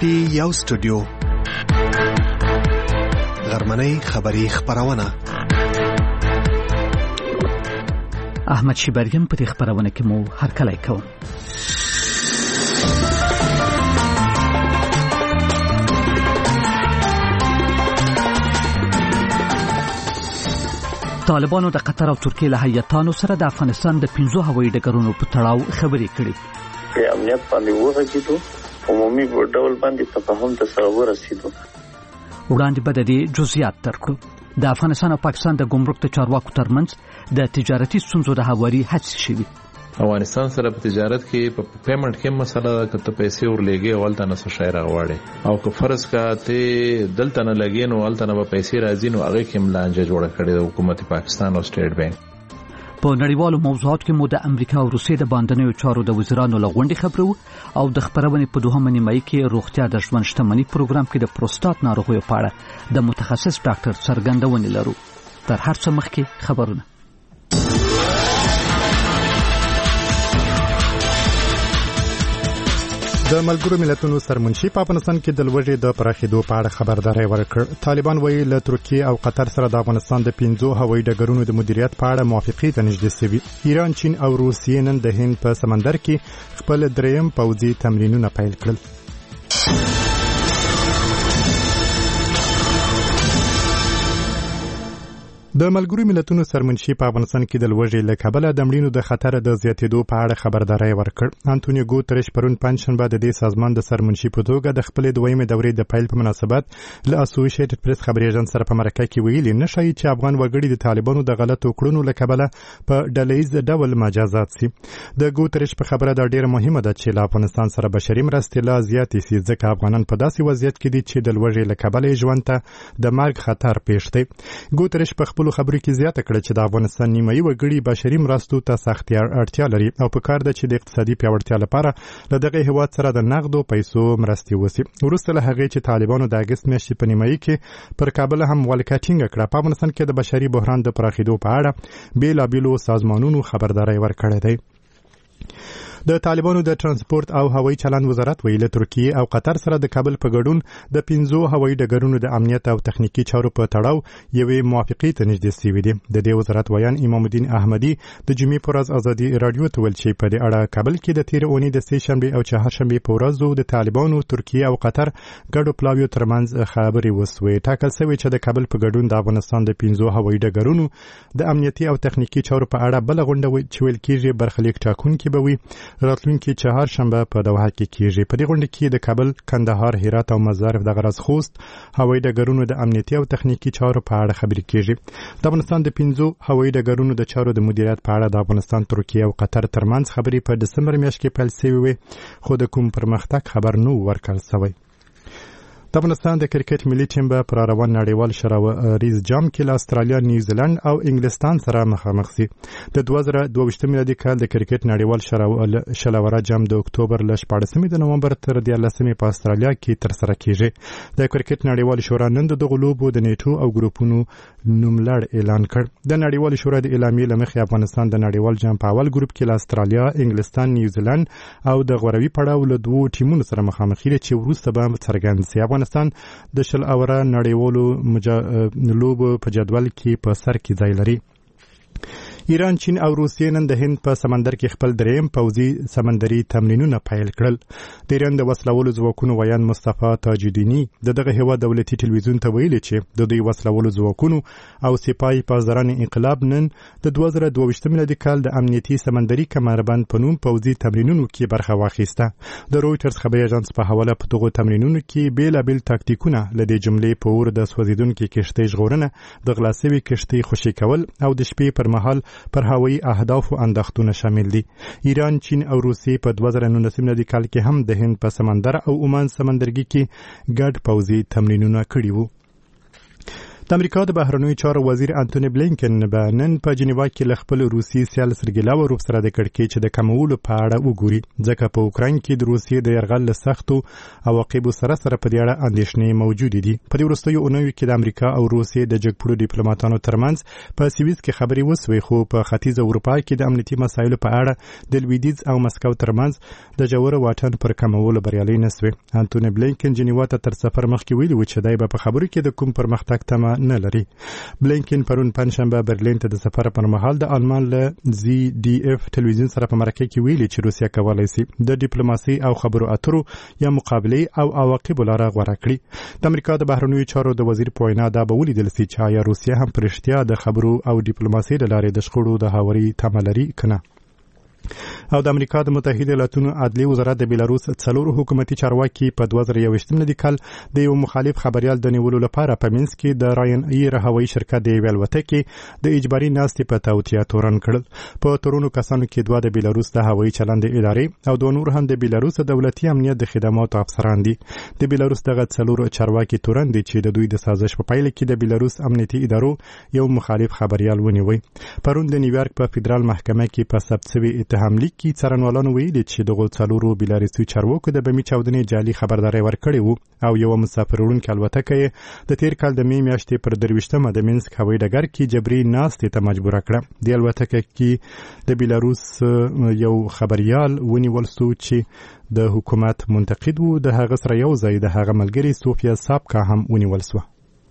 ټي یو سټوډیو غرمنۍ خبری خبرونه احمد شیبریم په دې خبرونه کې مو هرکلی کوم. طالبانو د قطر او ترکیې له هیاتانو سره د افغانستان د 15 هوایي ډګرونو په تړاو خبرې کړې. په امنیت باندې ورسېدو، عمومي ډول باندې تفاهم ته سره ورسېدو. وړاندې به د دې جزئیات درکړو. د افغانستان او پاکستان د ګمرک د چارواکو ترمنځ د تجارتي ستونزو د هواري هڅې شوي. افغانستان سره په تجارت کې په پیمنټ کې مسله ده، کته پیسې ورلېږي او ولته نه څه شی راغواړي، او که فرض کا ته دلته نه لګې نو ولته نه به پیسې راځي، نو هغه کې ملانجه جوړه کړې د حکومت پاکستان او سټیټ بانک. په نړیوالو موضوعاتو کې مو د امریکا او روسیې د باندنیو چارو د وزیرانو له غونډې خبرو او د خبرونې په دوهمه نیمایي کې روغتیا د ژوند شتمنۍ پروګرام کې د پروستات ناروغیو په اړه د متخصص ډاکټر څرګندونې لرو. تر هر څه مخکې خبرونه. د ملګرو ملتونو سرمنشي په افغانستان کې د لوږې د پراخېدو په اړه خبرداري ورکړه. طالبان وایي له ترکیې او قطر سره د افغانستان د 15 هوایي ډګرونو د مدیریت په اړه موافقې ته نږدې شوي. ایران، چین او روسیې نن د هند په سمندر کې خپل دریم پوځي تمرینونه پیل کړل. د ملګرو ملتونو سرمنشي په افغانستان کې د لوږې له کبله د مړینو د خطر د زیاتېدو په اړه خبرداري ورکړ. انټونیو ګوتریش پرون پنځشنبه د دې سازمان د سرمنشي په توګه د خپلې دویمې دورې د پیل په مناسبت له اسوسییټډ پریس خبري اژانس سره په مرکه کې ویلي نشي چې افغان وګړي د طالبانو د غلطو کړنو له کبله په ډلهیز ډول مجازات شي. د ګوتریش په خبره دا ډیره مهمه ده چې له افغانستان سره بشري مرستې لا زیاتې شي، ځکه افغانان په داسې وضعیت کې دي چې د لوږې له کبله ژوند ته د مرګ خطر پیښ دی. ګوتریش په خپل خبرو کې زیاته کړه چې د افغانستان نیمایي وګړي بشري مرستو ته سخت اړتیا لري او په کار ده چې د اقتصادي پیاوړتیا لپاره له دغه هیواد سره د نقدو پیسو مرستې وشي. وروسته له هغې چې طالبانو د اګست میاشتې په نیمایي کې پر کابل هم ولکه ټینګه کړه، په افغانستان کې د بشري بحران د پراخېدو په اړه بېلابېلو سازمانونو خبرداری ورکړی دی. د طالبانو د ترانسپورت او هوایي چلند وزارت ویل ترکیې او قطر سره د کابل په ګډون د 15 هوایي ډګرونو د امنیت او تخنیکی چارو په تړاو یوې موافقې ته نږدې شوي دي. د دې وزارت ویان امام الدین احمدي د جمعې پر ورځ ازادي رادیو ته ویل چې په دې اړه کابل کې د تیر اونۍ د سه شنبه او چهارشنبه په ورځو د طالبانو، ترکیې او قطر ګډو پلاویو ترمنځ خبرې وسوې. ټاکل شوی چې د کابل په ګډون د افغانستان د 15 هوایي ډګرونو د امنیتي او تخنیکی چارو په اړه بل غونډه چې ویل کېږي برخلیک ټاکونکي به وي، راتلونکي چهارشنبه په دوحه کې کېږي. په دې غونډه کې د کابل، کندهار، هرات او مزار د غرض خوست هوایي ډګرونو د امنیتي او تخنیکی چارو په اړه خبرې کېږي. د افغانستان د 15 هوایي ډګرونو د چارو د مدیریت په اړه د افغانستان، ترکیې او قطر ترمنځ خبرې په دسمبر میاشت کې پیل شوې وې، خو د کوم پرمختګ خبر نه ورکړل شوی. د افغانستان د کرکټ ملي ټیم به پر روان نړیوال شراوریز جام کې له استرالیا، نیوزیلند او انګلستان سره مخامخ شي. د 2022 میلادي کال د کرکټ نړیوال شراوره جام د اکتوبر له 14 د نومبر تر 13 په استرالیا کې تر سره کیږي. د کرکټ نړیوال شورا نن د غلوبو د نیټو او ګروپونو نوملړ اعلان کړ. د نړیوال شورا د اعلامیې لمخې افغانستان د نړیوال جام په اول ګروپ کې له استرالیا، انګلستان، نیوزیلند او د غوروي پړاو له دوه ټیمونو سره مخامخ کیږي چې وروسته به څرګند شي. افغانستان د شل اوره نړیوالو لوبو په جدول کې په سر کې ځای لري. ایران، چین او روسیې نن د هند په سمندر کې خپل دریم پوځي سمندري تمرینونه پیل کړل. د ایران د وسلوالو ځواکونو ویان مصطفی تاجدینی دغه هیواد دولتي ټلویزیون ته ویلي چې د دوی وسلوالو ځواکونو او سپاهي پاسداران انقلاب نن د 2022 میلادي کال د امنیتي سمندري کمربند په نوم پوځي تمرینونو کې برخه واخیسته. د رویټرز خبري اژانس په حواله په دغه تمرینونو کې بیلابل تاکتیکونه لدې جملې په اور د سوځیدونکو کشتۍ ژغورنه، د غلاسوي کشتۍ خوشي کول او د شپې پر مهال پر هوایي اهدافو انداختونه شامل دي. ایران، چین او روسیې په 2019 میلادي کال کې هم د هند په سمندر او عمان سمندرګي کې ګډ پوځي تمرینونه کړي وو. د امریکا د بهرنیو چارو وزیر انټونی بلینکن به نن په جنیوا کې له خپل روسي سیال سرګی لاوروف سره د کړکېچ د کمولو په اړه وګوري، ځکه په اوکراین کې د روسیې د یرغل له سختو عواقبو سره په دې اړه اندېښنې موجودې دي. په دې وروستیو اونیو کې د امریکا او روسیې د جګپړو ډیپلوماټانو ترمنځ په سویس کې خبرې وسوې، خو په ختیځ اروپا کې د امنیتي مسایلو په اړه د لویدیځ او مسکو ترمنځ د ژور واټن پر کمولو بریالي نه شوې. انټونی بلینکن جنیوا ته تر سفر مخکې ویلي و چې دی به په خبرو کې د کوم پرمختګ تمه نه لري. بلینکن پرون پنځشنبه برلین ته د سفر پر مهال د آلمان له ZDF ټلویزیون سره په مرکه کې ویلي چې روسیه کولی شي د ډیپلوماسي او خبرو اترو یا مقابله او عواقب لاره غوره کړي. د امریکا د بهرنیو چارو د وزیر په وینا دا به ولیدل شي چې آیا روسیه هم په رښتیا د خبرو او ډیپلوماسي له لارې د شخړو د هواري تمه لري کنه. او د امریکا د متحده ایالاتونو عدلي وزارت د بیلاروس څلور حکومتي چارواکي په 2021 کال د یو مخالف خبريال د نیولو لپاره په مینسک کې د راین ایر هوایي شرکت د الوتکې د اجباري ناستې په توطیه تورن کړل. په تورونو کسانو کې دوه د بیلاروس د هوایي چلند ادارې او دوه نور هم د بیلاروس دولتي امنیت د خدماتو افسران دي. د بیلاروس دغه څلور چارواکي تورن دي چې د دوی د سازش په پایله کې د بیلاروس امنیتي ادارو یو مخالف خبريال ونیوي. پرون د نیویارک په فدرال محکمه کې په ثبت شوی اتهام لیک کې څارنوالانو ویلي چې دغه څلورو بیلاروسي چارواکو د بمي چاودنې جعلي خبرداري ورکړې وو او یو مسافر وړونکي الوتکه د تیر کال د می میاشتې پر 23مه د مینسک هوایي ډګر کې جبري ناستې ته مجبور کړه. د الوتکه کې د بیلاروس یو خبريال ونیول شو چې د حکومت منتقد وو. د هغه سره یو ځای د هغه ملګری سوفیا سابکا هم ونیول شو.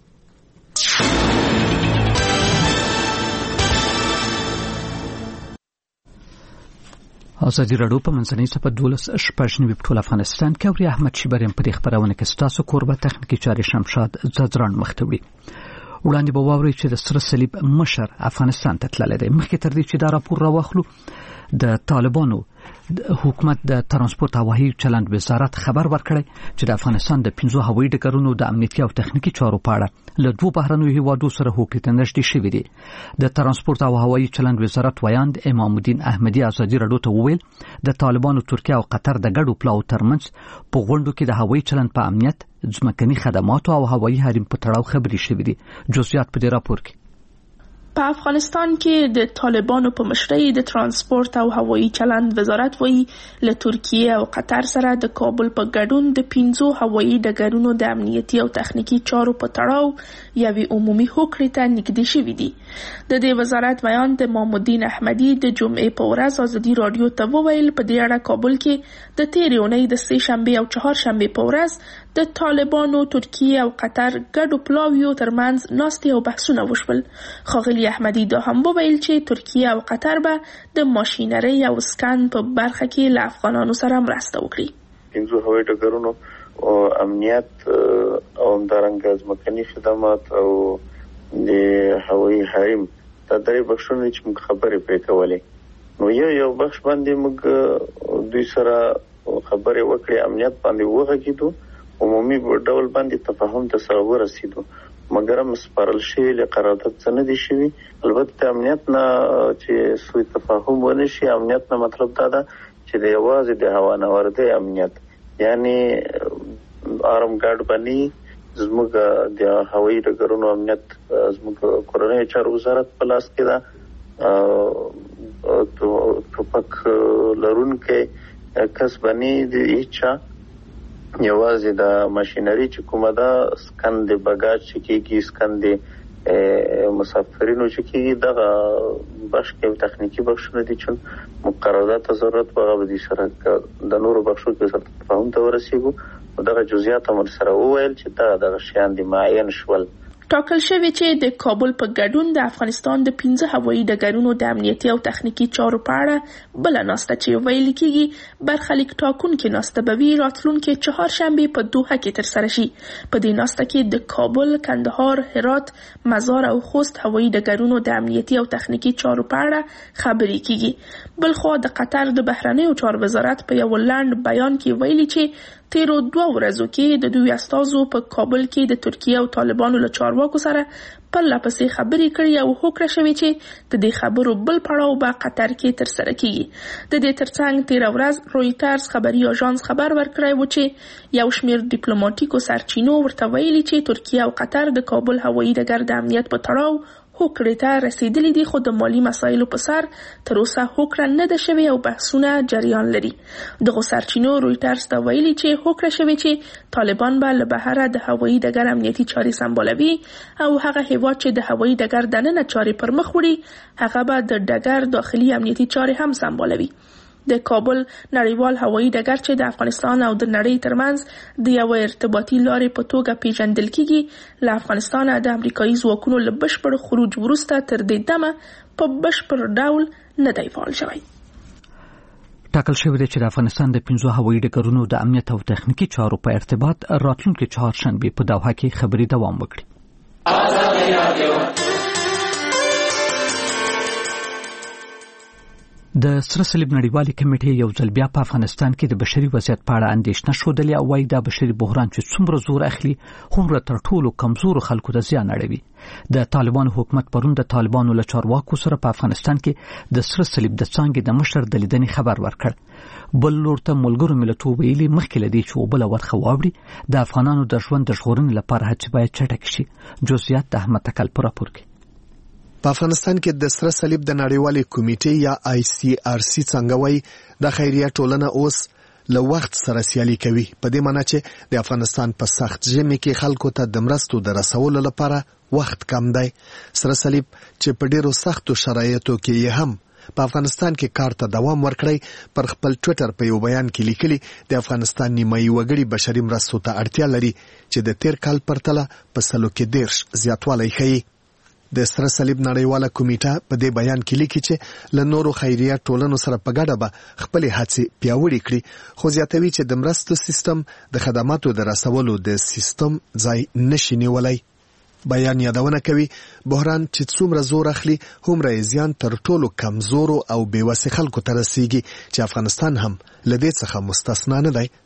ازادي راډیو په منځنۍ صفحه 12 ټول افغانستان کې او احمد شیبریم په خبرونه کې ستاسو کوربه تخنیکی چاري شمشاد زدران مختوي. وړاندې به واوري چې د سره صلیب مشر افغانستان ته تللی دی. مخکې تر دې چې دا راپور راوخلو د طالبانو حکومت د ترانسپورت او هوایي چلند وزارت خبر ورکړی چې د افغانستان د 15 هوایي ډګرونو د امنیتي او تخنیکی چارو په اړه له دوه بهرنیو هیوادو سره هوکړې نږدې شوې دي. د ترانسپورت او هوایي چلند وزارت ویاند امام الدین احمدی ازادي راډیو ته وویل د طالبانو ترکیه او قطر د ګډو پلاو ترمنځ په غونډو کې د هوایي چلند په امنیت، ځمکني خدماتو او هوایي حریم په تړاو خبرې شوې دي. جزئیات په دې راپور کې. په افغانستان کې د طالبانو په مشرۍ د ترانسپورت او هوایي چلند وزارت وایي له ترکیه او قطر سره د کابل په ګډون د 15 هوایي ډګرونو د امنیتي او تخنیکی چارو په تړاو یوې عمومي هوکړې ته نږدې شوي دي. د دې وزارت بیان د امام الدین احمدی د جمعې په ورځ ازادي راډیو ته وویل په دې اړه کابل کې د تېرې اونۍ د سه شنبه او چهارشنبه په ورځ د طالبانو، ترکیه او قطر ګډو پلاویو ترمنځ ناستې او بحثونه وشول. ښاغلي احمدی دا هم وویل چې ترکیه او قطر به د ماشینرۍ او سکن په برخه کې له افغانانو سره مرسته وکړي. 15 هوایي ډګرونو او امنیت او همدارنګه ځمکني خدمات او د هوایي حریم دا درې بخشونه چې موږ خبرې پرې کولې. نو یو بخش باندې موږ دوی سره خبرې وکړې، امنیت باندې وغږیدو، عمومي ډول باندې تفاهم ته سره ورسېدو، مګر هم سپارل شوي له قرارداد څخه نه دي شوي. البته امنیت نه چې سوی تفاهم ونه شي، امنیت نه مطلب دا ده چې د یوازې د هوانوردۍ امنیت، یعنی آرام ګارد باندې زموږ د هوایي ډګرونو امنیت زموږ کورنیو چارو وزارت په لاس کې ده. ټوپک لرونکی کس باندې د هیچا یوازې د ماشینري چې کومه ده، سکن د بګاج چې کېږي، سکن د مسافرینو چې کېږي، دغه بخش کې تخنیکی بخشونه دي چې مقررات ضرورت به د سره د نورو بخشو کې سره تفاهم ته ورسېږو. دغه جزئیات هم سره وویل چې دغه شیان دي معین شول. ټاکل شوی چې د کابل په ګډون د افغانستان د 15 هوایي ډګرونو د امنیتي او تخنیکی چارو په اړه بل ناسته چې ویل کېږي برخلیک ټاکونکې ناسته به وي راتلونکي چهارشنبه په دوحه کې ترسره شي. په دې ناسته کې د کابل، کندهار، هرات، مزار او خوست هوایي ډګرونو د امنیتي او تخنیکی چارو په اړه خبرې کېږي. بلخو د قطر د بهرنیو چارو وزارت په یو لنډ بیان کې ویلي چې تیرو 2 ورځو کې د دوی استازو په کابل کې د ترکیه او طالبانو له چارواکو سره پرله پسې خبرې کړې او هوکړه شوې چې د دې خبرو بل پړاو به قطر کې ترسره کیږي. د دې ترڅنګ تیر ورځ رویټرز خبري اژانس خبر ورکړی و چې یو شمېر ډیپلوماټیکو سرچینو ورته ویلي چې ترکیه او قطر د کابل هوایي ډګر د امنیت په تړاو هوکړې ته رسیدلي دي، خو د مالی مسایلو په سر تر اوسه هوکړه نه ده شوې او بحثونه جریان لري. دغه سرچینو رویټرز ته ویلي چې هوکړه شوې چې طالبان به له بهره د هوایي ډګر امنیتي چارې سمبالوي او هغه هیواد چې د هوایي ډګر دننه چارې پر مخ وړي هغه به د ډګر داخلي امنیتي چارې هم سمبالوي. د کابل نړیوال هوایي ډګر چې د افغانستان او د نړۍ ترمنځ د یو ارتباطي لارې په توګه پیژندل کیږي، له افغانستان د امریکایي ځواکونو له بشپړ خروج وروسته تر دې دمه په بشپړ ډول نه دی فعال شوی. ټاکل شوی دی چې د افغانستان د 5 هوایي ډګرونو د امنیت او تخنیکی چارو په ارتباط راتلونکي چهارشنبه په دوحه کې خبري دوام وکړي. د سره صلیب نړیوالې کمیټې یو ځل بیا په افغانستان کې د بشري وضعیت په اړه اندېښنه ښودلې او وايي دا بشري بحران چې څومره زور اخلي هغومره تر ټولو کمزورو خلکو ته زیان اړوي. د طالبانو حکومت پرون د طالبانو له چارواکو سره په افغانستان کې د سره صلیب د څانګې د مشر د لیدنې خبر ورکړ. بل لور ته ملګرو ملتونو ویلي مخکې له دې چې وبله ورخه واوړي د افغانانو د ژوند د ژغورنې لپاره هڅې باید چټکې شي. جزئیات د احمد تکل په راپور کې. په افغانستان کې د سره صلیب د نړیوالې کمیټې یا ICRC څنګه وایي د خیریه ټولنه اوس له وخت سره سیالي کوي، په دې معنی چې د افغانستان په سخت ژمي کې خلکو ته د مرستو د رسولو لپاره وخت کم دی. سره صلیب چې په ډیرو سختو شرایطو کې هم په افغانستان کې کار ته دوام ورکړی پر خپل ټویټر په یو بیان کې لیکلي د افغانستان نیمایي وګړي بشري مرستو ته اړتیا لري چې د تیر کال پرتله په 110 زیاتوالی ښیي. د سره صلیب نړیواله کمیټه په دې بیان کې لیکي چې له نورو خیریه ټولنو سره په ګډه به خپل هڅې پیاوړې کړي، خو زیاتوي چې د مرستو سیستم د خدماتو د رسولو د سیستم ځای نشي نیولای. بیان یادونه کوي بحران چې څومره زور اخلي هومره زیان تر ټولو کمزورو او بیوسه خلکو ته رسیږي چې افغانستان هم له دې څخه مستثنا نه دی.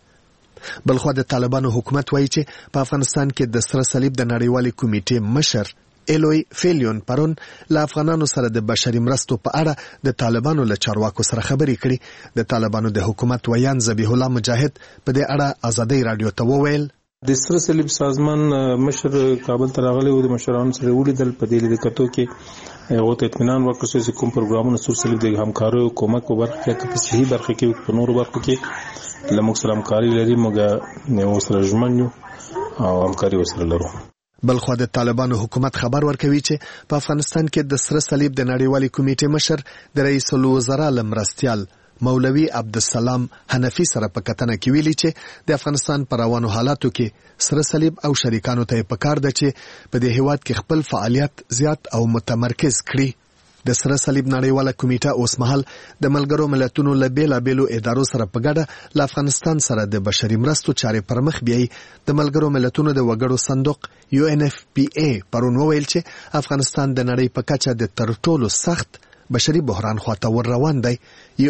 بلخو د طالبانو حکومت وایي چې په افغانستان کې د سره صلیب د نړیوالې کمیټې مشر الوی فیلیون پرون له افغانانو سره د بشري مرستو په اړه د طالبانو له چارواکو سره خبرې کړي. د طالبانو د حکومت ویان ذبیح الله مجاهد په دې اړه ازادۍ رادیو ته وویل د سره صلیب سازمان مشر کابل ته راغلی و، د مشرانو سره ولیدل. په دې لیدکتو کې هغه ته اطمینان ورکړ چې کوم پروګرامونه سره صلیب د همکارۍ او کومک په برخه کې په صحیح برخه کې په نورو برخو کې لموږ سره همکاري لري، موږ نو سره ژمن یو او همکاري وسره لرو. بلخو د طالبانو حکومت خبر ورکوي چې په افغانستان کې د سره صلیب د نړیوالې کمیټې مشر د رئیس الوزرا لمرستیال مولوي عبدالسلام حنفي سره په کتنه کې ویلي چې د افغانستان پر روانو حالاتو کې سره صلیب او شریکانو ته پکار ده چې په دې هیواد کې خپل فعالیت زیات او متمرکز کړي. د سره صلیب نړیواله کمیټه اوس مهال د ملګرو ملتونو له بیلابیلو ادارو سره په ګډه له افغانستان سره د بشري مرستو چارې پر مخ بیایي. د ملګرو ملتونو د وګړو صندوق UNFPA پرون وویل چې افغانستان د نړۍ په کچه د تر ټولو سخت بشري بحران خواته ور روان دی.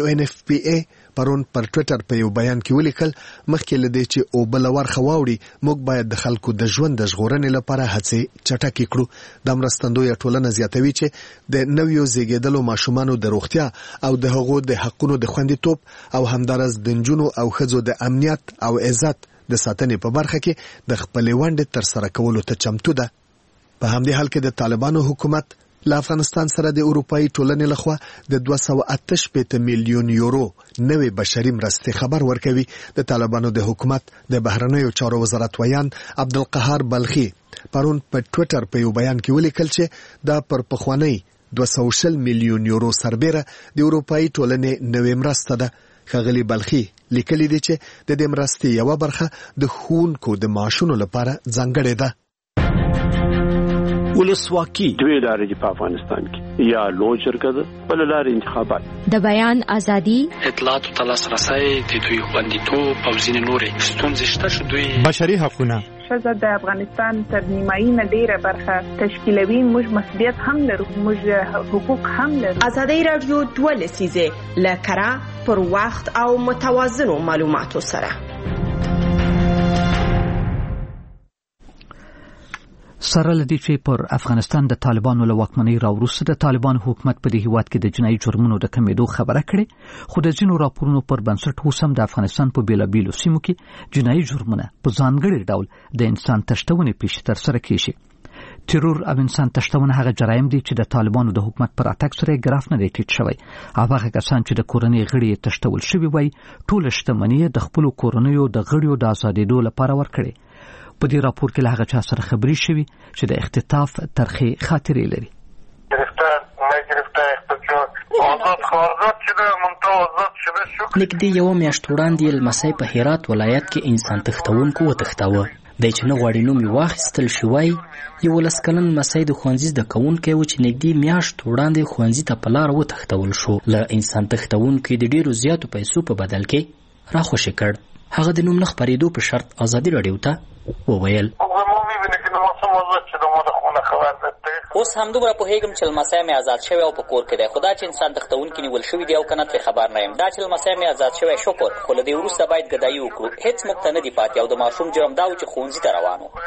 UNFPA پرون پر ټویټر په یو بیان کې ولیکل مخکې له دې چې اوبه له ورخه واوړي موږ باید د خلکو د ژوند د ژغورنې لپاره هڅې چټکې کړو. د مرستندویه ټولنه زیاتوي چې د نویو زیږیدلو ماشومانو د روغتیا او د هغو د حقونو د خوندیتوب او همدارس د نجونو او ښځو د امنیت او عزت د ساتنې په برخه کې د خپلې ونډې ترسره کولو ته چمتو ده. په همدې حال کې د طالبانو حکومت له افغانستان سره د اروپایي ټولنې لخوا د 288 میلیون یورو نوې بشري مرستې خبر ورکوي. د طالبانو د حکومت د بهرنیو چارو وزارت ویان عبدالقهار بلخي پرون په ټویټر په یو بیان کې ولیکل چې دا پر پخوانی 200 میلیون یورو سربېره د اروپایي ټولنې نوې مرسته ده. ښاغلي بلخي لیکلي دي چې د دې مرستې یوه برخه د ښوونکو د معاشونو لپاره ځانګړې ده. ولسواکي دوی لارې په افغانستان کې یا لوی جرګه ده بل لارې انتخابات د بیان ازادي اطلاعات ته لاسرسي د دوی خوندیتوب او ځینې نورې ستونزې شته چې دوی بشري حقونه ښځه د افغانستان تر نیمایي نه ډیره برخه تشکیلوي. موږ مسؤلیت هم لرو، موږ حقوق هم لرو. ازادي رادیو 2 لسیزه لکره پر وخت او متوازنو معلوماتو سره سره لدی چې پر افغانستان د طالبانو له واکمنۍ راوروسته د طالبان حکومت په دې هیواد کې د جنایي جرمونو د کمیدو خبره کړې، خو د ځینو راپورونو پر بنسټ اوس هم د افغانستان په بیلابیلو سیمو کې جنایي جرمونه په ځانګړي ډول د انسان تشتونې پیښې ترسره کیږي. ترور او انسان تشتونه هغه جرایم دي چې د طالبانو د حکومت پر اتاک سره ګراف نه دی ټیټ شوی. هغه کسان چې د کورنۍ غړي تشتول شوی وای ټول شتمنۍ د خپل کورنیو د غړیو د آزادېدو لپاره ورکړي. په دې راپور کې له هغه چا سره خبرې شوي چې د اختطاف ترخې خاطرې لري. نږدې یوه میاشت وړاندې لمسی په هرات ولایت کې انسان تښتونکو وتښتاوه. دی چې نه غواړي نوم یې واخیستل شي وایي 11 کلن لمسی د ښوونځي زده کوونکی و چې نږدې میاشت وړاندې ښوونځي ته په لاره وتښتول شو. له انسان تښتونکي د ډېرو زیاتو پیسو په بدل کې راخوشي کړ. هغه د نوم نه خپرېدو په شرط ازادي راډیو ته وویل اوس همدومره پوهېږم چې لمسی مې آزاد شوی او په کور کې دی، خو دا چې انسان تښتونکي نیول شوي دي او که نه ترې خبر نه یم. دا چې لمسی مې آزاد شوی شکر، خو له دې وروسته باید ګدایي وکړو. هېڅ موږ ته نه دي پاتې او د ماشوم جرم دا و چې ښوونځي ته روان و.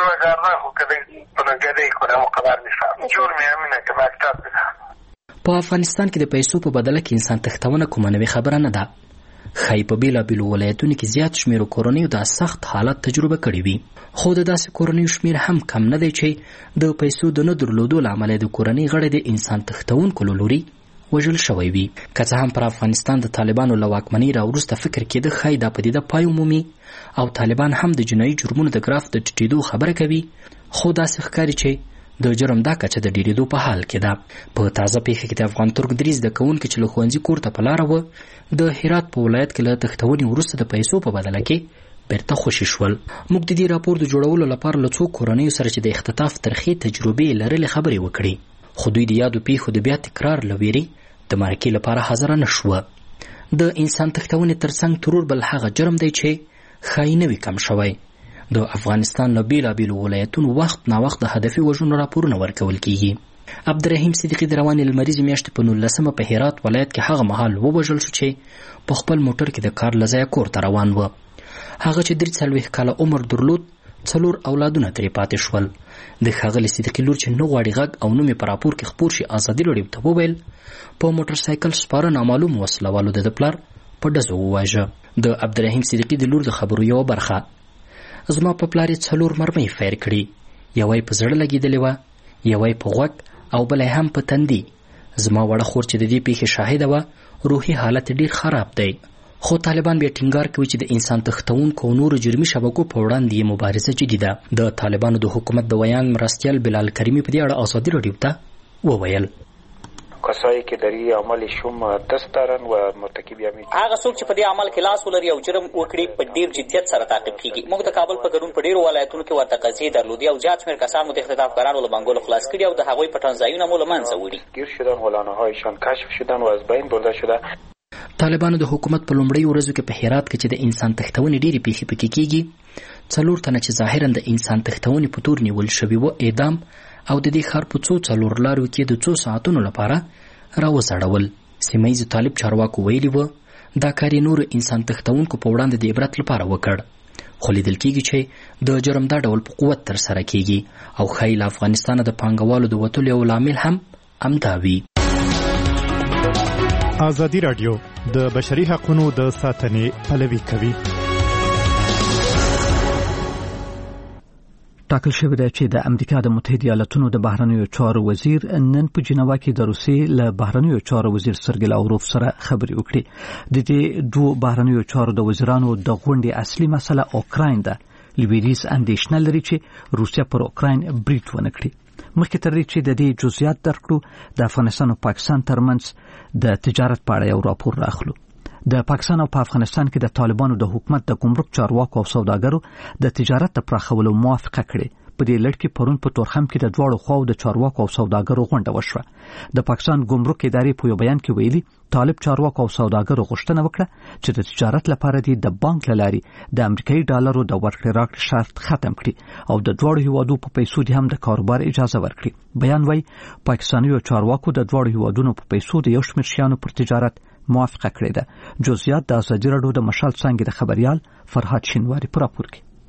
په افغانستان کې د پیسو په بدله کې انسان تښتونه کومه نوې خبره نه ده. ښایي په بیلابیلو ولایتونو کې زیات شمېرو کورنیو دا سخت حالت تجربه کړی وي، خو د داسې کورنیو شمېر هم کم نه دی چې د پیسو د نه درلودو له امله د کورنۍ غړي د انسان تښتونکو له لوري وژل شوی وي. که څه هم پر افغانستان د طالبانو له واکمنۍ راوروسته فکر کېده ښایي دا پدیده پای ومومي او طالبان هم د جنایي جرمونو د ګراف د ټیټېدو خبره کوي، خو داسې ښکاري چې د جرم دا کچه د ډېرېدو په حال کې ده. په تازه پیښه کې د افغان ترک درې زده کوونکي چې له ښوونځي کور ته په لاره وه د هرات په ولایت کې له تښتونې وروسته د پیسو په بدله کې بیرته خوشي شول. موږ د دې راپور د جوړولو لپاره له څو کورنیو سره چې د اختطاف ترخې تجربې لرلې خبرې وکړې، خو دوی د یادو پیښو د بیا تکرار له ویرې د مرکې لپاره حاضره نه شوه. د انسان تښتونې ترڅنګ ترور بل هغه جرم دی چې ښایي نه وي کم شوی. د افغانستان له بیلابیلو ولایتونو وخت ناوخت د هدفي وژنو راپورونه ورکول کیږي. عبدالرحیم صدیقي د روانې لمریزې میاشتې په 19 په هرات ولایت کې هغه مهال ووژل شو چې په خپل موټر کې د کار له ځایه کور ته روان و. هغه چې 43 کاله عمر درلود 4 اولادونه ترې پاتې شول. د ښاغلي صدیقي لور چې نه غواړي غږ او نوم یې په راپور کې خپور شي ازادي راډیو ته وویل په موټر سایکل سپاره نامعلوم وسلوالو د پلار په ډزو وواژه. د عبدالرحیم صدیقي د لور د خبرو یوه برخه: زما په پلار یې 4 مرمۍ فیر کړي، یوه یې په زړه لګېدلې وه، یوه یې په غوږ او بله هم په تندي. زما وړه خور چې د دې پیښې شاهده وه روحي حالت ډېر خراب دی، خو طالبان بیا ټینګار کوي چې د انسان تښتونکو او نورو جرمي شبکو په وړاندې یې مبارزه جدي ده. د طالبانو د حکومت د ویان مرستیال بلال کریمي په دې اړه ازادي راډیو ته وویل کسایی که در این عمل شوم دست دارن و مرتکبیان هغه څوک چې په دې عمل کې لاس ولري او جرم وکړي په ډیر جدیت سره تعقیب کیږي. موږ د کابل په ګډون په ډیرو ولایتونو کې ورته قضیې درلودې او زیات شمېر کسان مو د اختطافګرانو له بنګلو خلاص کړي او د هغوی پټن ځایونه مو له منځه وړي. گیر شدن، غلانه‌هایشان کشف شدن و از بین برده شده. طالبانو د حکومت په لومړۍ ورځو کې په هرات کې چې د انسان تښتونې ډېرې پیښې پکې کیږي 4 تنه چې ظاهرا د انسان تښتونې په تور نیول شوي وو اعدام او د دې ښار په 4 لارو کې د 2 ساعتونو لپاره راوځړول. سیمه ییزو طالب چارواکو ویلي وو دا کار یې نورو انسان تښتونکو په وړاندې د عبرت لپاره وکړ، خو لیدل کیږي چې د جرم دا ډول په قوت ترسره کیږي او ښایي له افغانستانه د پانګوالو د وتلو یو لامل هم همدا وي. ازادي راډیو د بشري حقوقو د ساتنې پلوي کوي. ټاکل شوی دی چې د امریکا د متحده ایالاتونو د بهرنیو چارو وزیر نن په جنیوا کې د روسیې له بهرنیو چارو وزیر سرګی لاوروف سره خبرې وکړې. د دې دوه بهرنیو چارو د وزیرانو د غونډې اصلي مسله اوکراین ده. لیبریز اندېښنه لري چې روسیا پر اوکراین برید ونه کړي. مخکې تر دې چې د دې جزئیات درکړو د افغانستان او پاکستان ترمنځ د تجارت په اړه یو راپور راخلو. د پاکستان او په افغانستان کې د طالبانو د حکومت د ګمرک چارواکو او سوداګرو د تجارت د پراخولو موافقه کړې. په دې لړ کې پرون په تورخم کې د دواړو خواو د چارواکو او سوداګرو غونډه وشوه. د پاکستان ګمرک ادارې په یو بیان کې ویلي طالب چارواکو او سوداګرو غوښتنه وکړه چې د تجارت لپاره د بانک له لارې د امریکایي ډالرو د ورکړې راکړې شرط ختم کړي او د دواړو هیوادو په پیسو هم د کاروبار اجازه ورکړي. بیان وايي پاکستاني چارواکو د دواړو هیوادونو په پیسو د یو شمېر شیانو پر تجارت موافقه کړې ده. جزئیات د ازادي راډیو د مشال څنګه د خبريال فرهاد شینواری پر راپور کې.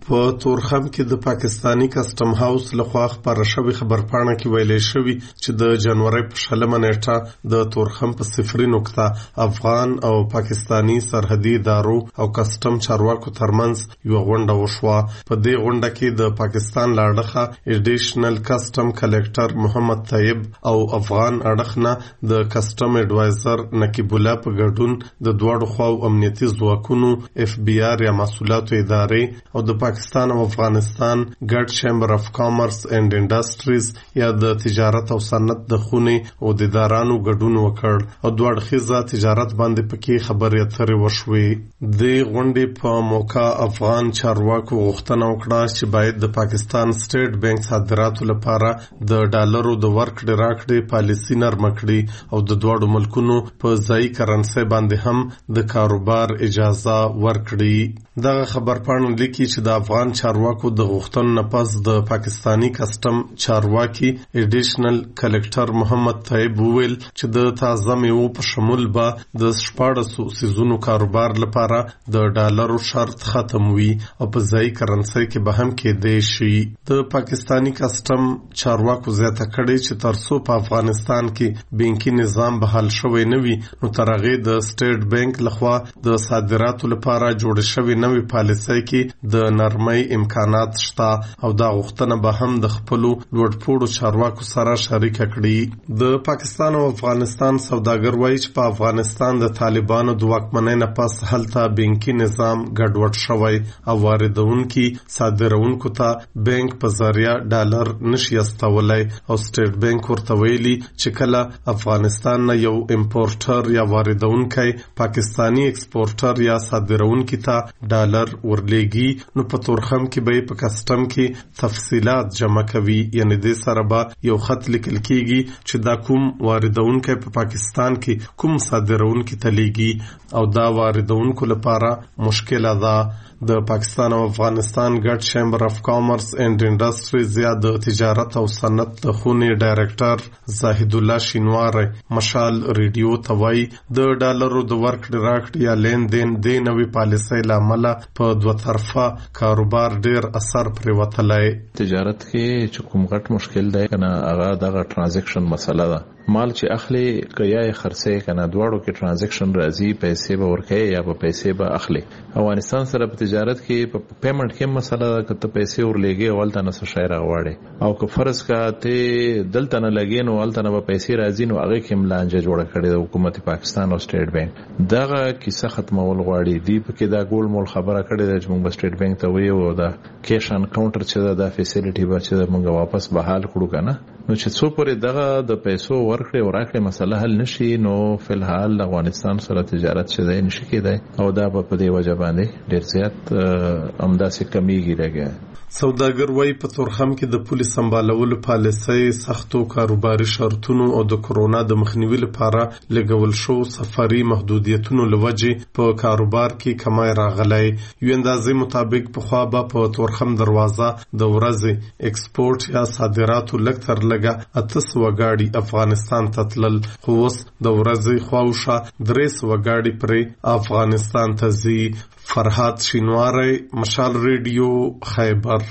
په تورخم کې د پاکستانی کسٹم هاوس لخوا خبره شوې خبرپاڼه کې ویلي شوی چې د جنوري په 16 نیټه د تورخم په 0 افغان او پاکستانی سرحدي ادارو او کسٹم چارواکو ترمنځ یو غونډه وشوه. په دې غونډه کې د پاکستان لاړخه ایډیشنل کسٹم کلیکټر محمد طیب او افغان اړخنه د کسٹم ایڈوایزر نقیب الله په ګډون د دوړو خواو امنیتي ځواکونو FBI یا مسؤلیت ادارې او د پاکستان او افغانستان ګډ چیمبر اف کامرس اینڈ انډستریز یا د تجارت او صنعت د خونې او د ادارانو ګډون وکړ او دوه اړخیزه تجارت باندې پکې خبرې اترې وشوې. د غونډې په موقع افغان چارواکو غوښتنه وکړه چې باید د پاکستان سټیټ بانک صادراتو لپاره د ډالرو د ورکړې راکړې پالیسي نرمه کړي او د دوه ملکونو په ځای کرنسي باندې هم د کاروبار اجازه ورکړي. دغه خبرپاڼه لیکي چې د افغان چارواکو د غوښتنو نه پس د پاکستانی کسٹم چارواکي ایډیشنل کلیکټر محمد طیب وویل چې د تازه میوو په شمول به د 14 سیزونو کاروبار لپاره د ډالرو شرط ختم وي او په ځای کرنسي کې به هم کېدای شي. د پاکستانی کسٹم چارواکو زیاته کړي چې ترڅو په افغانستان کې بانکي نظام بحال شوی نه وي نو تر هغه د سټیټ بانک لخوا د صادراتو لپاره جوړ شوی نوې پالیسي کې د نرمۍ امکانات شته او دا غوښتنه به هم د خپلو لوړپوړو چارواکو سره شریکه کړي. د پاکستان او افغانستان سوداګر وایي چې په افغانستان د طالبانو د واکمنۍ نه پس هلته بانکي نظام ګډوډ شوی او واردونکي صادرونکو ته بانک په ذریعہ ډالر نشي استولای او سټیټ بانک ورته ویلي چې کله افغانستان نه یو امپورټر یا واردونکي پاکستانی ایکسپورټر یا صادرونکي ته ډالر ورلېږي نو په تورخم کې به په کسٹم کې تفصيلات جمع کوي. یعنی د سره به یو خط لیکل کېږي چې دا کوم واردونکي په پاکستان کې کوم صادرونکي ته لېږي او دا واردونکو لپاره مشکله ده. د پاکستان او افغانستان ګډ چیمبر اف کامرس اینڈ انډستریز یا د تجارت او صنعت د خونې ډایرکټر زاهد الله شینواری مشال ریډیو ته وایي د ډالرو د ورکړې راکړې یا لین دین د نوې پالیسۍ له امله په دوه طرفه کاروبار ډیر اثر پرې وتلی. تجارت کې چې کوم غټ مشکل دی کنه هغه دغه ټرانزیکشن مسله ده. مال چې اخلي کیا خرڅه کنه دواړو کې ټرانزیکشن راځي پیسې به ورکړي یا به پیسې به اخلي. افغانستان سره په تجارت کې په پیمنٹ کې مسله ده کته پیسې ورلېږي اولته نه څه شای راغواړي او که فرض کا ته دلته نه لګین او اولته نه پیسې راځي نو هغه کې ملانجه جوړه کړي د حکومت پاکستان او سټیټ بانک دغه کیسه ختمول غواړي. دی په کې دا ګول مول خبره کړي د موږ سټیټ بانک ته ویو دا کیش ان کاونټر چې دا فیسیلیټي به چې موږ واپس بحال کړو کنه نو چې څو پورې دغه د پیسو ورکړې او راکړې مسله حل نشي نو فلحال افغانستان سره تجارت شته نشي کېدای او دا په دې وجه باندې ډېر زیات امداسې کمیږي راګي. سوداګر وایي په تورخم کې د پولیس سمبالولو پالیسۍ سختو کاروباري شرطونو او د کورونا د مخنیوي لپاره لګول شو سفري محدودیتونو لوجې په کاروبار کې کمای راغلی. یو اندازې مطابق په خوا به په تورخم دروازه د ورځې ایکسپورټ یا صادراتو لږ تر لګه 800 ګاډي افغانستان ته تلل خو اوس د ورځې خواوشا 300 ګاډي پرې افغانستان ته ځي. فرحات شینواری مشال ریډیو خیبر.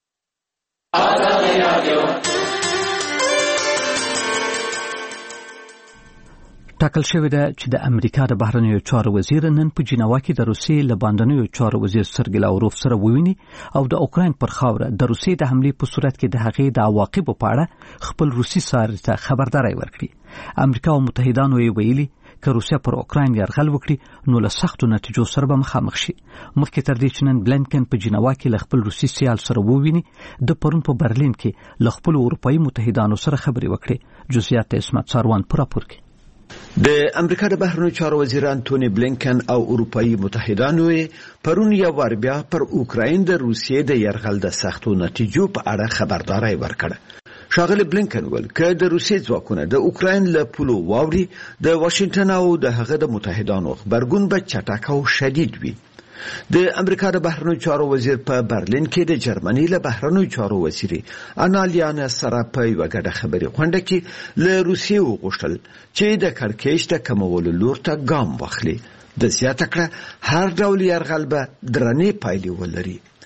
ټاکل شوې ده چې د امریکا د بهرنیو چارو وزیر نن په جنیوا کې د روسیې له باندنیو چارو وزیر سرګی لاوروف سره وویني او د اوکراین پر خاوره د روسیې د حملې په صورت کې د هغې د عواقبو په اړه خپل روسي ساري ته خبرداري ورکړي. امریکا او متحدانو یې ویلي که روسیا پر اوکراین یرغل وکړي نو له سختو نتیجو سره به مخامخ شي. مخکې تر دې چې نن بلینکن په جنیوا کې له خپل روسي سیال سره وویني د پرون په برلین کې له خپل اروپایي متحدانو سره خبرې وکړي. جزئیات اسمت ساروان پر راپور کې. د امریکا د بهرنیو چارو وزیر انټونی بلینکن او اروپایي متحدانو پرون یو وار بیا پر اوکراین د روسیې د یرغل د سختو نتیجو په اړه خبرداري ورکړه. ښاغلی بلینکن ویل که د روسیې ځواکونه د اوکراین له پولو واوړي د واشنګټن او د هغه د متحدانو غبرګون به چټک او شدید وي. د امریکا د بهرنیو چارو وزیر په برلین کې د جرمني له بهرنیو چارو وزیر انالیانا سره په یوه ګډه خبري غونډه کې له روسیې وغوښتل چې د کړکېچ د کمولو لور ته ګام واخلي. د زیاته کړه هر ډول یرغل به درنې پایلې ولري.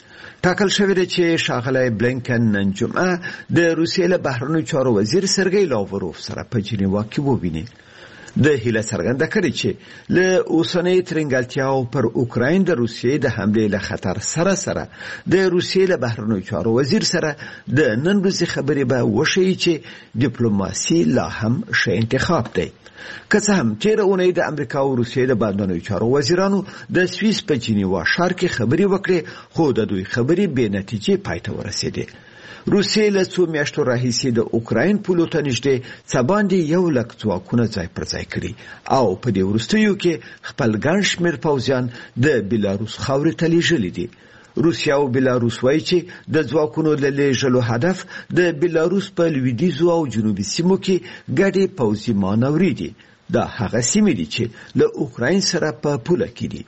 ټاکل شوی دی چې ښاغلی بلینکن نن جمعه د روسیې له بهرنیو چارو وزیر سرګی لاوروف سره په جنیوا کې وویني. د هیله څرګنده کړې چې له اوسنۍ ترنګلتیاو پر اوکراین د روسیې د حملې له خطر سره سره د روسیې له بهرنیو چارو وزیر سره د نن ورځې خبرې به وشي چې ډیپلوماسي لا هم ښه انتخاب دی. که څه هم تېره اونۍ د امریکا او روسیې د بهرنیو چارو وزیرانو د سویس په جنیوا ښار کې خبرې وکړې، خو د دوی خبرې بې نتیجې پای ته ورسېدې. روسیې له څو میاشتو راهیسې د اوکراین پولو ته نږدې څه باندې 100,000 ځواکونه ځای پر ځای کړي او په دې وروستیو کې خپل ګڼ شمېر پوځیان د بیلاروس خاورې ته لیږلي دي. روسیا او بیلاروس وایي چې د ځواکونو له لیږلو هدف د بیلاروس په لویدیځو او جنوبي سیمو کې ګډې پوځي مانورې دي. دا هغه سیمې دي چې له اوکراین سره په پوله کې دي.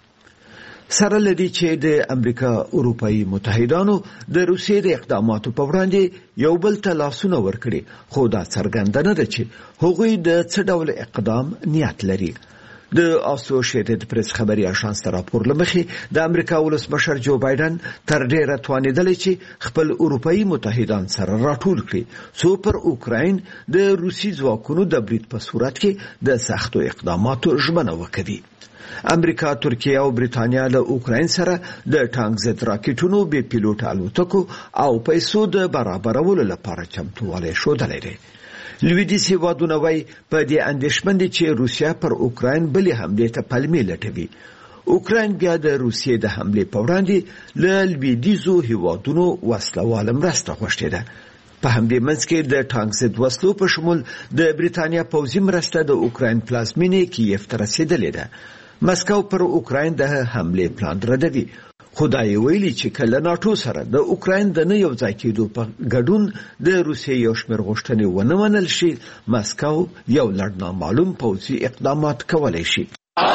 سره لدی چې د امریکا اروپایي متحدانو د روسیې د اقداماتو په وړاندې یو بل ته لاسونه ورکړي، خو دا څرګنده نه ده چې هغوی د څه ډول اقدام نیت لري. د اسوسییټډ پریس خبري اژانس ته راپور لمخې د امریکا ولسمشر جو بایدن تر ډیره توانیدلی چې خپل اروپایي متحدان سره راټول کړي څو پر اوکراین د روسي ځواکونو د برید په صورت کې د سختو اقداماتو ژمنه وکړي. امریکا، ترکیه او بریتانیا له اوکراین سره د ټانک ضد راکټونو، بې پیلوټ الوتکو او پیسو د برابرولو لپاره چمتووالی ښودلی دی. لویدیځ هېوادونه وایي په دې اندېښمن دي چې روسیه پر اوکراین بلې حملې ته پلمې لټوي. اوکراین بیا د روسیې د حملې په وړاندې له لویدیځو هېوادونو وسلواله مرسته غوښتې ده. په همدې منځ کې د ټانک ضد وسلو په شمول د بریتانیا پوځي مرسته د اوکراین پلازمینې کیف ته رسېدلې ده. مسکو پر اوکراین د حملې پلان ردوي، خو دا یې ویلي چې کله ناټو سره د اوکراین د نه یو ځای کېدو په ګډون د روسیې یو شمېر غوښتنې ونه منل شي، مسکو یو لړ نامعلوم پوځي اقدامات کولی شي.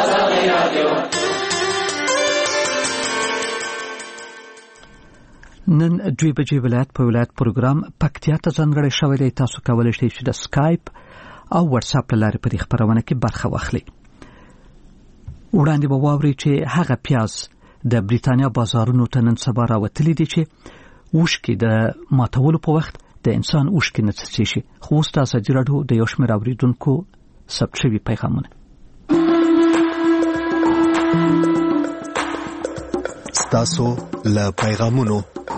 نن 2 بجې ولایت په ولایت پروګرام پکتیا ته ځانګړی شوی دی. تاسو کولی شئ چې د سکایپ او واتس اپ له لارې په دې خپرونه کې برخه واخلئ. وړاندې به واورئ چې هغه پیاز د بریتانیا بازارونو ته نن سبا راوتلي دي چې اوښکې د ماتولو په وخت د انسان اوښکې نه څڅې شي. خو اوس د ازادي راډیو د یو شمېر اورېدونکو ثبت شوي پیغامونه. ستاسو له پیغامونو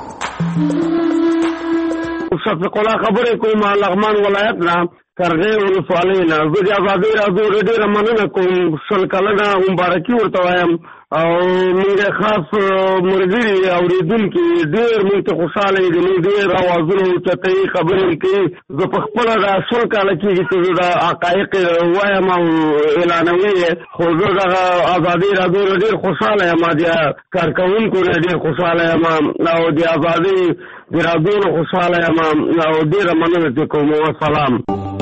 شفیق الله خبرې کوم لغمان ولایت نه کرغې ولسوالۍ نه. زه د ازادي راډیو ډېره مننه کوم، شل کلنه مبارکي ورته وایم او موږ خاص ملګري اورېدونکي ډېر موږ ته خوشحاله دي. موږ ډېر اوازونه اوچتوي، خبرې کوي. زه په خپله دا 100 کاله کېږي چې زه د حقایق وایم او اعلانوي، خو زه دغه ازادي راډیو نه ډېر خوشحاله یم، د کارکوونکو نه ډېر خوشحاله یم او د ازادي راډیو نه خوشحاله یم او ډېره مننه چې کوم. والسلام.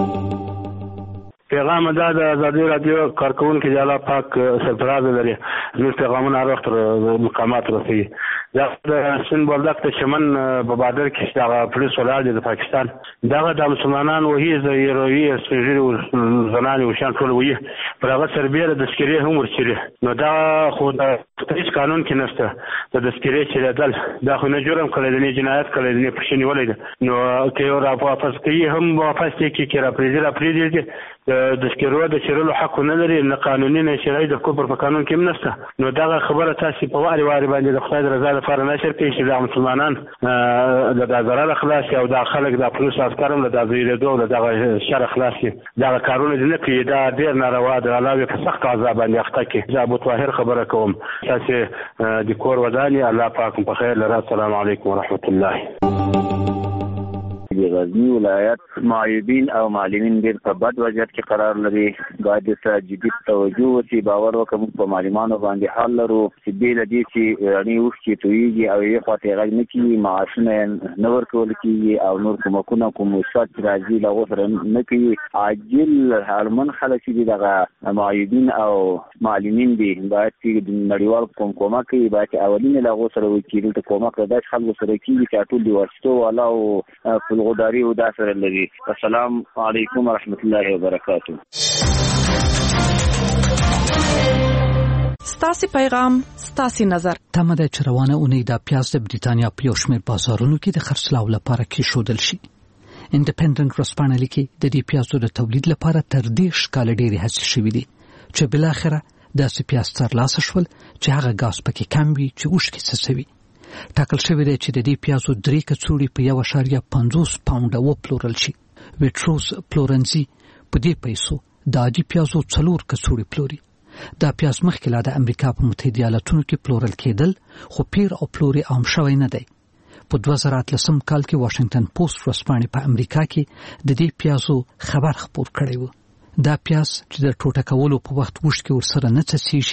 پیغام دا د ازادي راډیو کارکوونکي د الله پاک سرفراز لري. زموږ پیغامونه هر وخت مقامات رسوي. دا د سن بولدک د چمن په بادر کې دغه پولیس ولاړ دي د پاکستان. دغه د مسلمانان وهي زیروي سپېږلي زنانې وشان ټول وهي پر هغه سربیره د تذکرې هم ورچېري. نو دا خو د هیڅ قانون کې نشته د تذکرې چېرېدل. دا خو نه جرم کړی دی، نه جنایت کړی دی، نه پښې نیولی دی. نو که یو راواپس کوي هم واپس یې کړي، که راپرېږدي د تذکرو د چېرلو حق نه لري، نه قانوني نه شرعي د کفر په قانون کې هم نشته. نو دغه خبره تاسې په وارې باندې د خدای د رضا لپاره نشر کوي چې دا مسلمانان د ضرر خلاص او دا خلک د پولیس عسکر هم له دا زیږېدو او دغه شر خلاص دي. دغه کارونه دې نه کوي، دا ډېر ناروا ده. الله یې په سخت عذاب باندې اخته کړي. زه ابو طاهر خبره کوم، تاسې د کور ودانې. الله پاک په خیر لره. السلام علیکم ورحمة الله. د غزنی ولایت معیوبین او معلمین ډېر په بد وضعیت کې قرار لري. باید ورته جدي توجه وشي. باور وکړه موږ په معلمانو باندې حال لرو چې بې له دې چې رڼې اوښکې تویېږي او یوې خوا ته یې غږ نه کېږي، معاشونه یې نه ورکول کېږي او نور کومکونه کوم استاد چې راځي له هغو سره نه کوي. عاجل حالمن خلک چې دي دغه معیوبین او معلمین دي باید چې نړیوال کوم کومک کوي، باید چې اولینې له هغو سره وکړي. دلته کومک له داسې خلکو سره کېږي چې ټول د واسطو والا او غداري او دا سره لري. السلام علیکم ورحمت الله وبرکاته. ستاسو پیغام ستاسو نظر تمه ده چې روانه اونۍ د پیاز د بریټانیا په یو شمېر بازارونو کې د خرڅلاو لپاره کېښودل شي. انډیپندنت ورځپاڼه لیکي د دې پیازو د تولید لپاره تر 10 کاله ډېرې هڅې شوې دي چې بلاخره داسې پیاز ترلاسه شول چې هغه ګاز پکې کم وي چې اوښکې څڅوي. ټاکل شوی دی چې د دې پیازو 3 کڅوړې په 1.50 پاونډه وپلورل شي. ویټروز پلورنځي په دې پیسو د عادي پیازو 4 کڅوړې پلوري. دا پیاز مخکې لا د امریکا په متحده ایالاتونو کې پلورل کېدل، خو پیر او پلوري عام شوی نه دی. په 2013 کال کې واشنگټن پوسټ ورځپاڼې په امریکا کې د دې پیازو خبر خپور کړی و. دا پیاز چې د ټوټه کولو په وخت اوښکې ورسره نه څڅېږي